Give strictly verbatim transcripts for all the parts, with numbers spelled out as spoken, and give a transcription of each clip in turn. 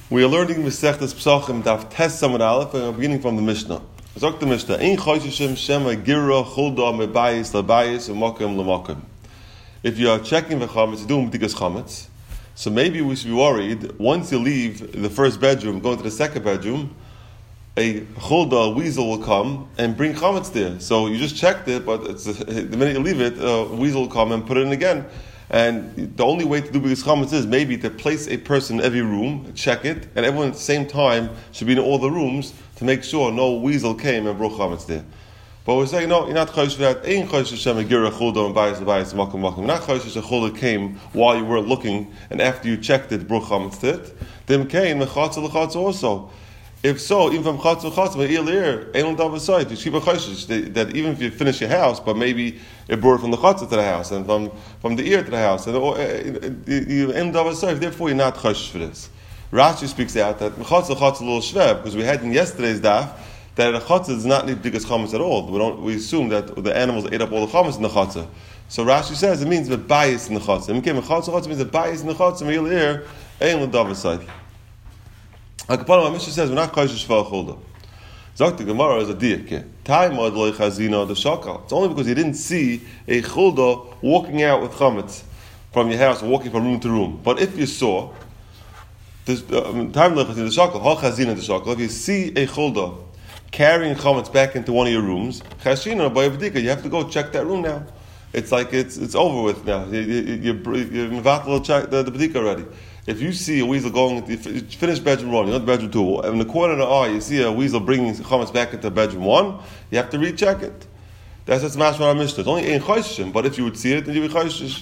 We are learning Masechtas Pesachim Daf Tes Samad Aleph, and we're beginning from the Mishnah. Zok the Mishnah, Ein Chosheshem Shema Gira Chulda Mebayis Labayis Umakim Lamakim. If you are checking the chametz, you're doing b'dikas chametz, so maybe we should be worried, once you leave the first bedroom, go into the second bedroom, a chulda, a weasel will come and bring chametz there. So you just checked it, but it's a, the minute you leave it, a weasel will come and put it in again. And the only way to do b'dikas chametz is maybe to place a person in every room, check it, and everyone at the same time should be in all the rooms to make sure no weasel came and brought chametz there. But we're saying, no, you're not chosh for that. Ain't chosh Hashem agira chulda and bayis bayis makom makom. Not chosh Hashem chulda came while you weren't looking, and after you checked it, brought chametz to it. Then came mechatz lechatz also. If so, even from chatz lechatz, but ear ain't on side. You keep a chosh that even if you finish your house, but maybe it brought from the chatz to the house and from from the ear to the house, and you ain't on side. Therefore, you're not chosh for this. Rashi speaks out that chatz lechatz a little shveh, because we had in yesterday's daf that a chatzah does not need b'dikas chametz at all. We don't. We assume that the animals ate up all the chametz in the chatzah. So Rashi says it means the bias in the chatzah. And again, chatzah chatzah means the bias in the chatzah. And real ear ain't l'davasai. Akapanim, Mishnah says we're not chayshish for a chulda. Zok the Gemara is a diak. Taimad loy chazina the shakal. It's only because you didn't see a chulda walking out with chametz from your house, walking from room to room. But if you saw, time loy chazina the shakal, ha chazina the shakal. If you see a chulda carrying chametz back into one of your rooms, chashina by b'dika, you have to go check that room now. It's like it's it's over with now. You you you mevatel check the, the b'dika already. If you see a weasel going, you finish bedroom one, you're not bedroom two, and in the corner of the eye you see a weasel bringing chametz back into bedroom one, you have to recheck it. That's what's mashma our Mishnah. It's only ein choshim, but if you would see it, then you'd be choshish.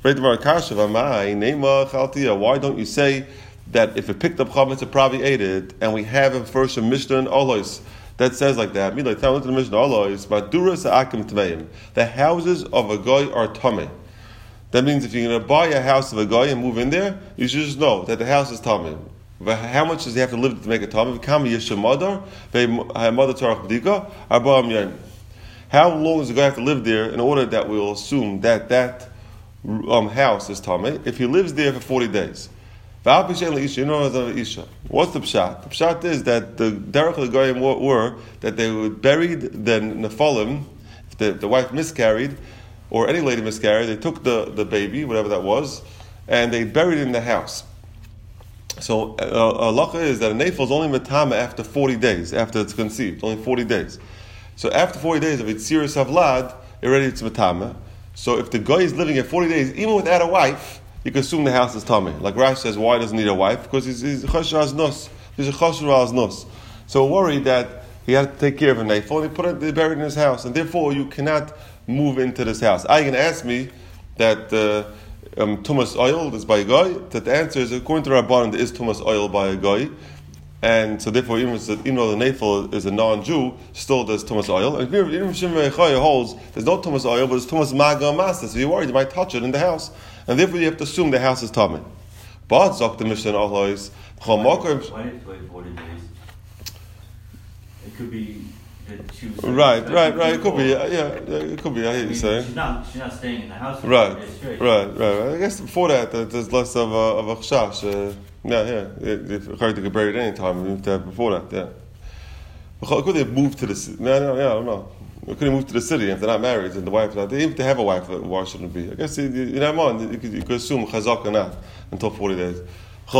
Why don't you say that if it picked up chametz, it probably ate it, and we have it first in Mishnah and Olos that says like that. The houses of a guy are tameh. That means if you're going to buy a house of a guy and move in there, you should just know that the house is tameh. How much does he have to live to make it tameh? How long does the guy have to live there in order that we'll assume that that um, house is tameh? If he lives there for forty days. What's the pshat? The pshat is that the derech of the goyim were that they were buried the nephalim, if the, the wife miscarried, or any lady miscarried, they took the, the baby, whatever that was, and they buried it in the house. So uh, halacha is that a nephil is only metama after forty days, after it's conceived, only forty days. So after forty days, if it's serious havlad, already it's metama. So if the guy is living at forty days, even without a wife, you can assume the house is tummy. Like Rashi says, why doesn't he need a wife? Because he's he's chosher as nos. He's a chosher as nos. So worried that he had to take care of a nephil, and he put it buried in his house, and therefore you cannot move into this house. I can ask me that uh, um, tumas oil is by a guy. That the answer is according to Rabbanan, there is tumas oil by a guy, and so therefore even, even though the nephil is a non-Jew, still there's tumas oil. And even if Shimon holds there's no tumas oil, but it's tumas maga master. So you're worried you might touch it in the house. And therefore you have to assume the house is tameh. But Zok the Mishnah Allah is why did it wait forty days? It could be that she was right, right, right. It could be, yeah, yeah, it could be. I hear you saying. She's not, she's not staying in the house for right, forty days straight. Right, right. I guess before that, there's less of a of a chash. Uh, yeah, yeah. If if they get buried any time, we have to have before that. Yeah. Could they have moved to the city? No, no, yeah, I don't know. We couldn't move to the city if they're not married and the wife not there. Even if they have a wife, why shouldn't it be? I guess you, you know, you could, you could assume chazak or not until forty days. But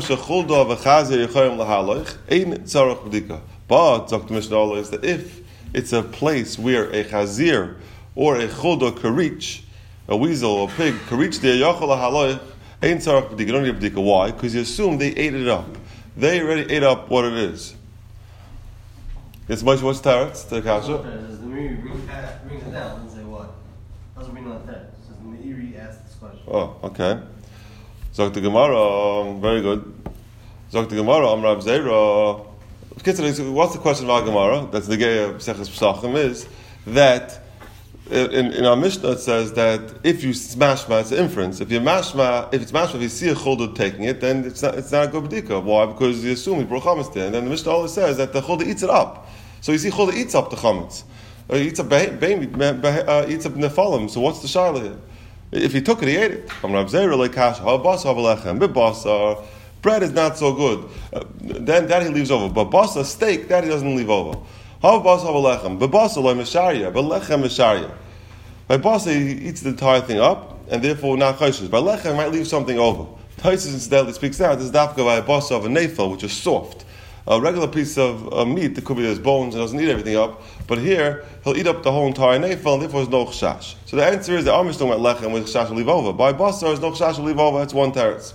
Dr. Mishnah is that if it's a place where a chazir or a chulda can reach, a weasel or a pig can reach there, yachol lahaloich ain't tzarach b'dika. Don't need a b'dika. Why? Because you assume they ate it up. They already ate up what it is. It's much what's taretz to the kasha. The Meiri brings it down and say what? Doesn't mean like that. It says the Meiri asked this question. Oh, okay. Zok the Gemara, very good. Zok the Gemara, Am Rav Zera. What's the question about Gemara? That's the gay of Seches Pesachim is that in, in our Mishnah it says that if you mashma, it's an inference. If you mashma, if it's mashma, if you see a chulda taking it, then it's not it's not a good b'dika. Why? Because you assume he brought chametz there, and then the Mishnah always says that the chulda eats it up. So you see, chulda eats up the chametz. Uh, eats up baby, uh, eats up nephalim. So what's the shaila here? If he took it, he ate it. Bread is not so good. Uh, then that he leaves over. But basa, steak, that he doesn't leave over. How basa lechem? But basa loy misharia, but lechem misharia. By basa he eats the entire thing up, and therefore not chayshes. By lechem he might leave something over. Taisus incidentally speaks out. This is dafka by a basa of a nefel, which is soft. A regular piece of uh, meat, that could be there's bones and doesn't eat everything up, but here he'll eat up the whole entire nefel, and therefore there's no chashash. So the answer is the Amish talking about lechem with chashash will leave over. By basa there's no chashash will leave over. That's one teretz.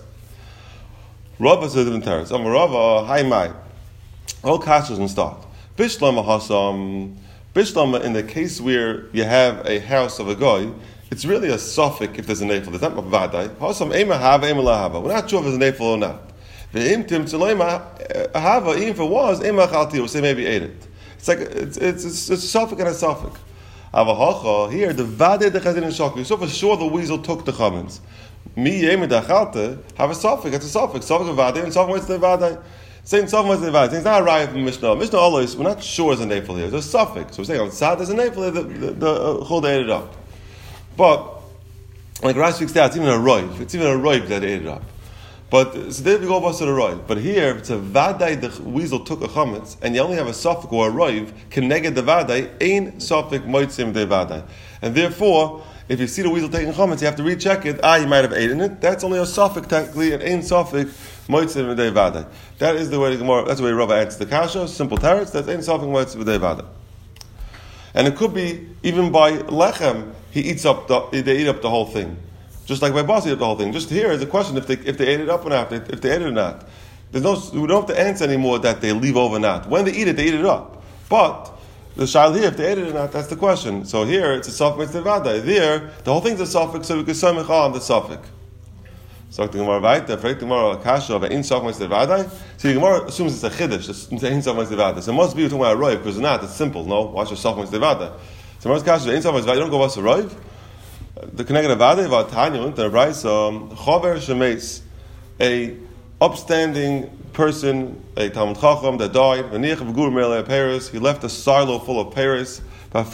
Rava is a different teretz. I'm a Rava, hi mai. All kashas and start. Bishlama hasam. Bishlama, in the case where you have a house of a guy, it's really a suffix if there's a nefel. There's not mavadai. Hasam ema hava ema lahava. We're not sure if there's a nefel or not. Ve'im tim tzeloima hava. Even if it was ema chalti, we'll say maybe ate it. It's like it's it's it's, it's a suffix and a suffix. Avahacha here the vade the chazin and shakli. So for sure the weasel took the chametz. Mi yema dachalte have a suffix. It's a suffix. Suffix of vade and suffix the vade. Saying suffix the vade. It's not a raya from Mishnah. Mishnah always we're not sure there's a nefel here. There's a suffix. So we're saying on sad there's a nefel here. The the, the chol ate it up. But like Rashi speaks out, it's even a roiv. It's even a roiv that ate it up. But so there we go about the roiv. But here, if it's a vadai, the weasel took a chametz, and you only have a suffix or a roiv, can negate the vadai, ein suffix moitzim de vadai. And therefore, if you see the weasel taking chametz, you have to recheck it. Ah, you might have eaten it. That's only a suffix technically, and ein suffix moitzim de vadai. That is the way the Gemara. That's the way Rava answers the kasha. Simple teretz. That's ein suffix moitzim de vadai. And it could be even by lechem, he eats up the, they eat up the whole thing. Just like by boss eat up the whole thing. Just here is a question if they if they ate it up or not, if they ate it or not. There's no we don't have to answer anymore that they leave over or not. When they eat it, they eat it up. But the shayla here, if they ate it or not, that's the question. So here it's a suffix nevada. There, the whole thing's a suffix, so we can samech on the suffix. So the Gemara right, the Freit Gemara kasha of ein suffix nevada. See, the Gemara assumes it's a chiddush. It's ein suffix nevada. So it must be talking about a roiv because it's not. It's simple. No, watch your suffix nevada. So Gemara's kasha ein suffix nevada. You don't go what's a roiv. The connected nevada about Tanya and the rice chaver shemes, a upstanding person, a Talmud Chacham that died. He left a silo full of pears.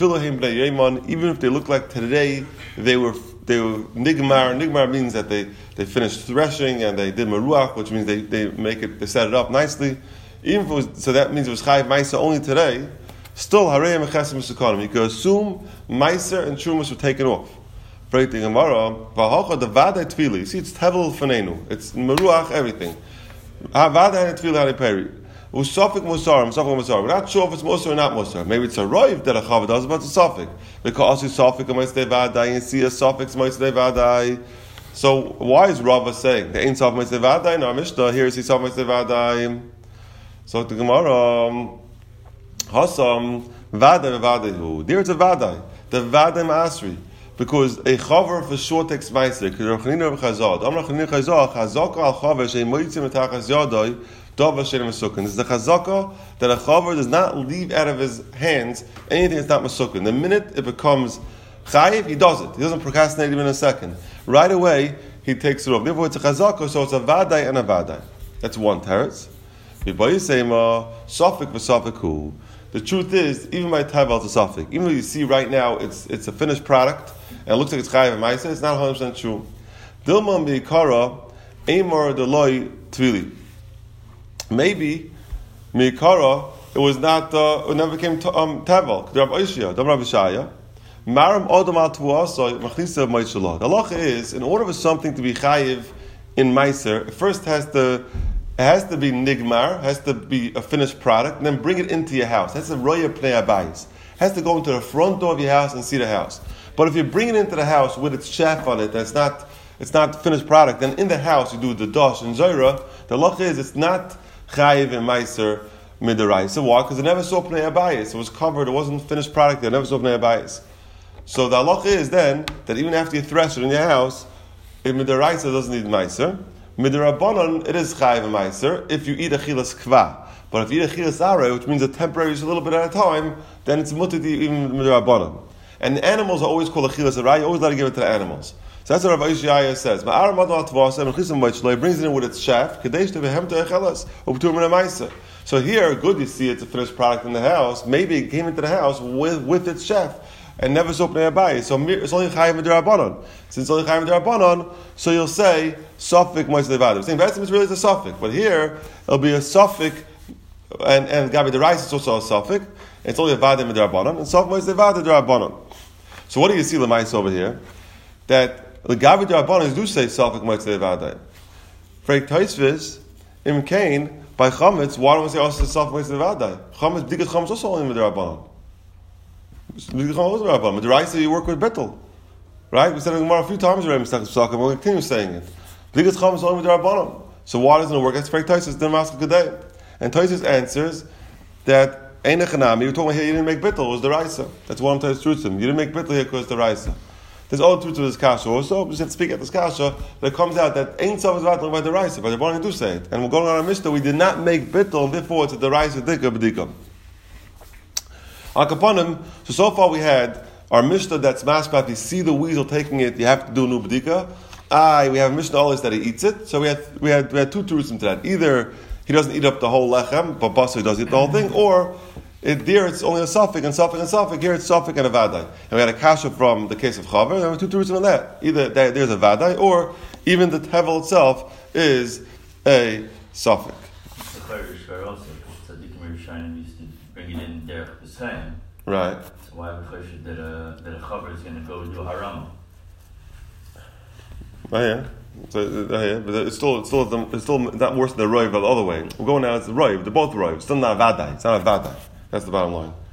Even if they look like today, they were they were nigmar. Nigmar means that they, they finished threshing and they did meruach, which means they, they make it they set it up nicely. Even if it was, so that means it was chayiv ma'aser only today. Still harei mechesim sukanim. You could assume ma'aser and trumas were taken off. Freit the Gemara, v'hacha the vadai tvili. See, it's tevel fanenu. It's meruach everything. Vadai and tvili hariperi. Usafik musarim, safik musarim. We're not sure if it's musar or not musar. Maybe it's a roiv that a chava does, but it's a safik. Because you safik might stay vadai and see a suffix might stay vadai. So why is Rava saying the ain't safik might stay vadai? No, Mishnah here is he safik might stay vadai. So the Gemara, hasam vadai vadai. There it's a vadai. The vadai masri. Because a chaver for sure takes meiser. Because Rachanina v'chazad. Am Rachanina chazad. Chazaka al chaver she'im moitzim etachas yadai. Dava she'im mesukin. This is the chazaka that a chaver does not leave out of his hands anything that's not mesukin. The minute it becomes chayiv, he does it. He doesn't procrastinate even a second. Right away, he takes it off. Therefore, it's a chazaka, so it's a vadai and a vadai. That's one teretz. V'bayisema safik v'safiku. The truth is, even by tavel it's a safik. Even though you see right now it's it's a finished product and it looks like it's chayiv and ma'aser, it's not one hundred percent true. Dilma mi'ikara amar deloi tvili. Maybe mi'ikara it was not uh, it never became um, tavel. The Rav Oishia, the Rav Shaya, maram odam al tuasa machlisa ma'ishalah. The halacha is in order for something to be chayiv in ma'aser, it first has to It has to be nigmar, has to be a finished product, and then bring it into your house. That's a roya pnei abayis. Has to go into the front door of your house and see the house. But if you bring it into the house with its chaff on it, and it's not it's not finished product, then in the house you do the dosh and zoyra. The loch is it's not chayiv and meiser midaraisa. Why? Because it never saw pnei abayis. It was covered. It wasn't finished product. It never saw pnei abayis. So the loch is then that even after you thresh it in your house, if midaraisa doesn't need meiser. Midirabanan, it is chayiv and meiser if you eat a chilas kva. But if you eat a chilas are, which means a temporary, just a little bit at a time, then it's mutter to even midirabanan. And the animals are always called a chilas arah. You always got to give it to the animals. So that's what Rav Oishia says. It brings it in with its shaft. So here, good, you see it's a finished product in the house. Maybe it came into the house with, with its shaft. and never soap ne'abayis. So it's only chayim v'derabanan. Since it's only chayim v'derabanan, so you'll say suffik moisei levadim. Saying betzim is really a suffik, but here it'll be a suffik, and and gabi the rice is also a suffik. It's only a vadim v'derabanan, and suffik moisei levadim derabanan. So what do you see lemais over here? That the gabi derabanan do say suffik moisei levadim. Frek Tosfos im kain by chametz. Why don't we say also suffik moisei levadim? Chametz b'dikas chametz also only v'derabanan. But the rice you work with bittul, right? We said it a few times already. We'll continue saying it. Bligas chum is only with the rabbanon. So why doesn't it work? That's Frek Tosfos. Didn't ask a good day. And Tosfos answers that einachanami. You're talking about here. You didn't make bittul. It was the rice. That's one of Tosfos truths. You didn't make bittul here because it's the rice. There's other truths of this kasha also. We just have to speak at this kasha. But it comes out that ain't something about by the rice, but the rabbanon do say it. And we're going on our mishnah. We did not make bittul, and therefore it's the rice dika b'dika. Akapanim, so so far we had our Mishnah that's mashpat, you see the weasel taking it, you have to do a new b'dika. Ah, we have a Mishnah always that he eats it. So we had we had we had two truths into that. Either he doesn't eat up the whole lechem, but Basar does eat the whole thing, or it, there it's only a suffix and suffix and suffix. Here it's suffix and a vadai. And we had a kasha from the case of Chaver, and there were two truths on that. Either there's a vadai, or even the tevel itself is a suffix. Bring it in there the same. Right. So why would we that a that a chaver is going to go do haram? Oh yeah. So uh, yeah, but it's still it's still it's still not worse than the roiv the other way. We're going now. It's the roiv. They're both roiv. It's still not a vadai. It's not a vadai. That's the bottom line.